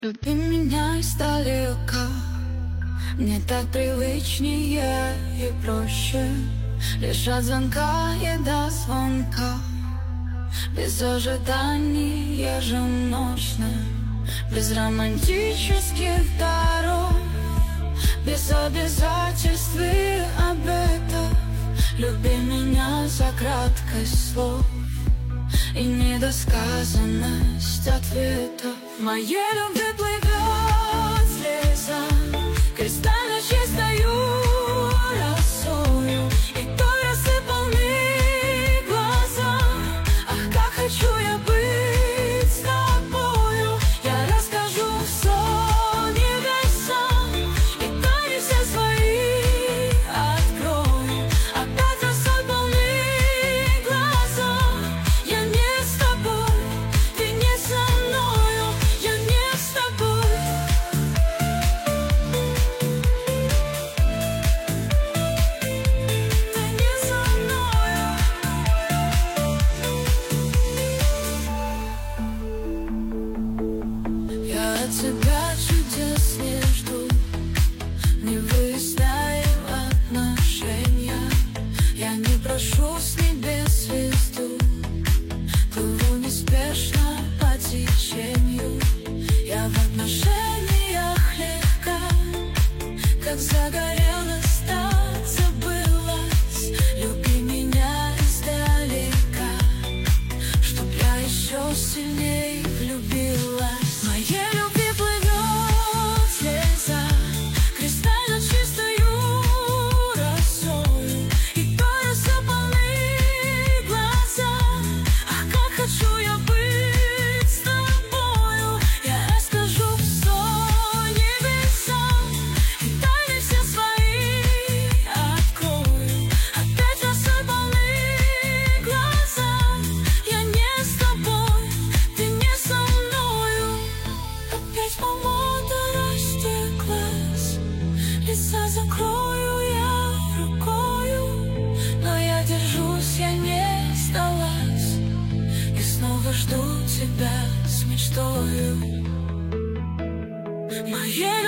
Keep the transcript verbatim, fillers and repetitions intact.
Люби меня издалека, мне так привычнее и проще. Лишь от звонка и до звонка, без ожиданий еженочных, без романтических даров, без обязательств и обетов. Люби меня за краткость слов и недосказанность ответов. В моей любви плывет слеза, кристально чистою росою, и той рассыпал мне глаза. Ах, как хочу я быть с тобою, я расскажу все небесам, и тайны все свои открою. Опять рассыпал мне глаза, я не с тобой, ты не со мною, я не с тобой. Ты не со мною. Я от тебя чудес не жду, не выясняю отношения. Я не прошу с небес звезду, плыву неспешно по течению. Я в отношениях легка, как загорелась, так забылась. Люби меня издалека, чтоб я еще сильнее влюбилась. В моей любви плывет слеза, кристально чистою росою, и той рассыпал мне глаза. Ах, как хочу я быть с тобою, я расскажу все небесам, и тайны все свои открою. Опять рассыпал мне глаза, я не с тобой, ты не со мною. Опять помада растеклась, лица закрою я рукою, но я держусь, я не сдалась, и снова жду тебя с мечтою. Моей